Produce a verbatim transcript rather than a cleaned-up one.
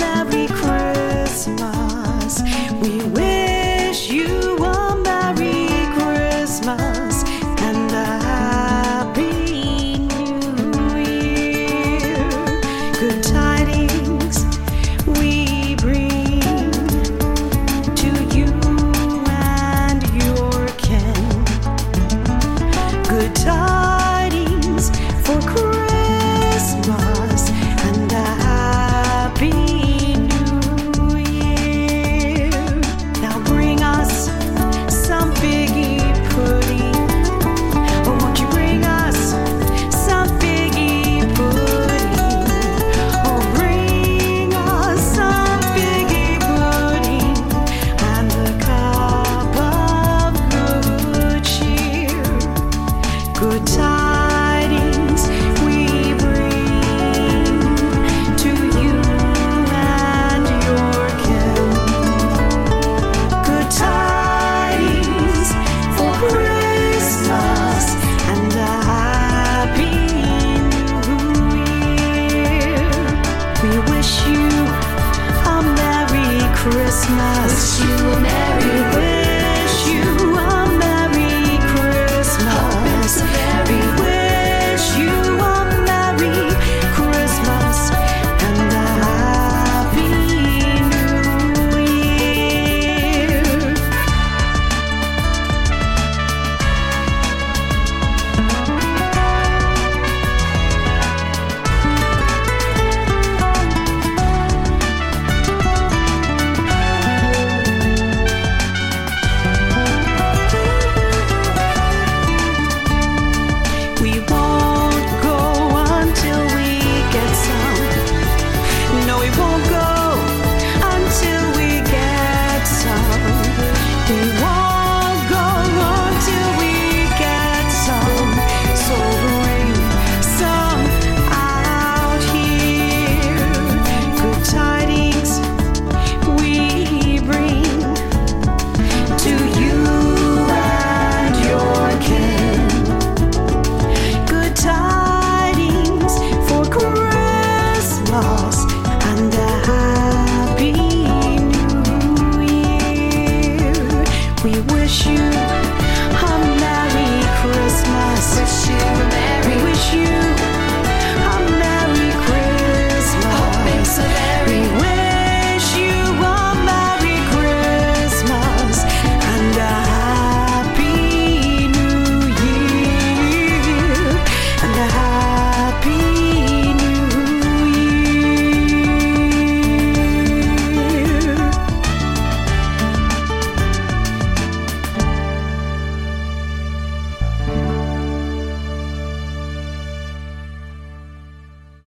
Merry Christmas. We wish you a Merry Christmas and a Happy New Year. Good tidings we bring to you and your kin. Good tidings for Christmas and a Happy New Year. Now bring us some figgy pudding. Oh, won't you bring us some figgy pudding? Oh, bring us some figgy pudding and a cup of good cheer. Good tidings we bring to you and your kin. Good tidings for Christmas and a Happy New Year. We wish you a Merry Christmas. Wish you a Merry We wish you a